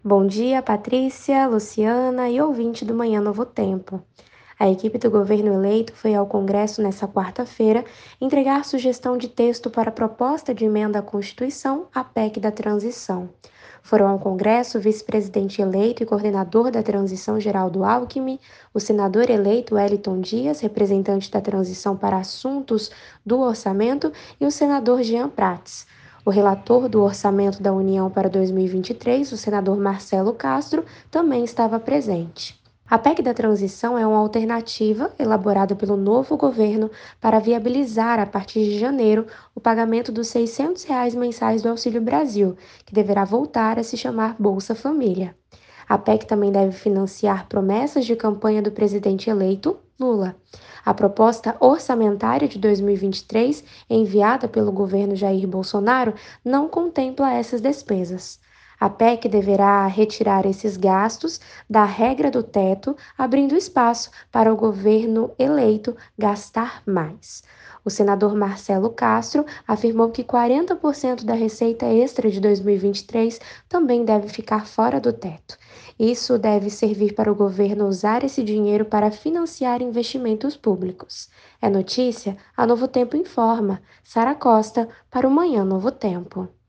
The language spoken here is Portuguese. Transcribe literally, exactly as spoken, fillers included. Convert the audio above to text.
Bom dia, Patrícia, Luciana e ouvinte do Manhã Novo Tempo. A equipe do governo eleito foi ao Congresso nesta quarta-feira entregar sugestão de texto para a proposta de emenda à Constituição, a P E C da Transição. Foram ao Congresso o vice-presidente eleito e coordenador da Transição Geraldo Alckmin, o senador eleito Wellington Dias, representante da transição para assuntos do orçamento, e o senador Jean Prats. O relator do orçamento da União para dois mil e vinte e três, o senador Marcelo Castro, também estava presente. A P E C da transição é uma alternativa elaborada pelo novo governo para viabilizar, a partir de janeiro, o pagamento dos seiscentos reais mensais do Auxílio Brasil, que deverá voltar a se chamar Bolsa Família. A P E C também deve financiar promessas de campanha do presidente eleito, Lula. A proposta orçamentária de dois mil e vinte e três, enviada pelo governo Jair Bolsonaro, não contempla essas despesas. A P E C deverá retirar esses gastos da regra do teto, abrindo espaço para o governo eleito gastar mais. O senador Marcelo Castro afirmou que quarenta por cento da receita extra de dois mil e vinte e três também deve ficar fora do teto. Isso deve servir para o governo usar esse dinheiro para financiar investimentos públicos. É notícia? A Novo Tempo informa. Sara Costa, para o Manhã Novo Tempo.